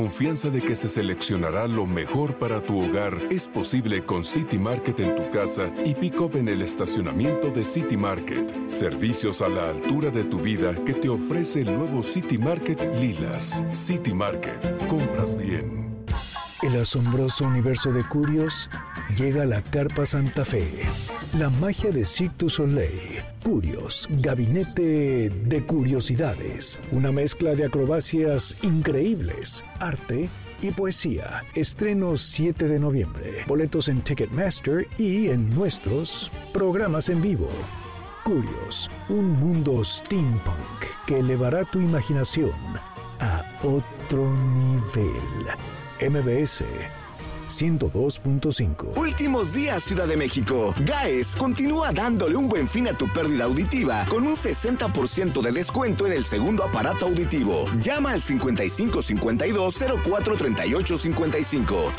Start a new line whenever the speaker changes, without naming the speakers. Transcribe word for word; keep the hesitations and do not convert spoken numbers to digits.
Confianza de que se seleccionará lo mejor para tu hogar es posible con City Market en tu casa y pick-up en el estacionamiento de City Market. Servicios a la altura de tu vida que te ofrece el nuevo City Market Lilas. City Market. Compras bien.
El asombroso universo de Curios llega a la Carpa Santa Fe. La magia de Cirque du Soleil. Curios, gabinete de curiosidades. Una mezcla de acrobacias increíbles, arte y poesía. Estreno siete de noviembre. Boletos en Ticketmaster y en nuestros programas en vivo. Curios, un mundo steampunk que elevará tu imaginación a otro nivel. M B S ciento dos punto cinco.
Últimos días, Ciudad de México. Gaes continúa dándole un buen fin a tu pérdida auditiva con un sesenta por ciento de descuento en el segundo aparato auditivo. Llama al cincuenta y cinco cincuenta y dos cero cuatro treinta y ocho cincuenta y cinco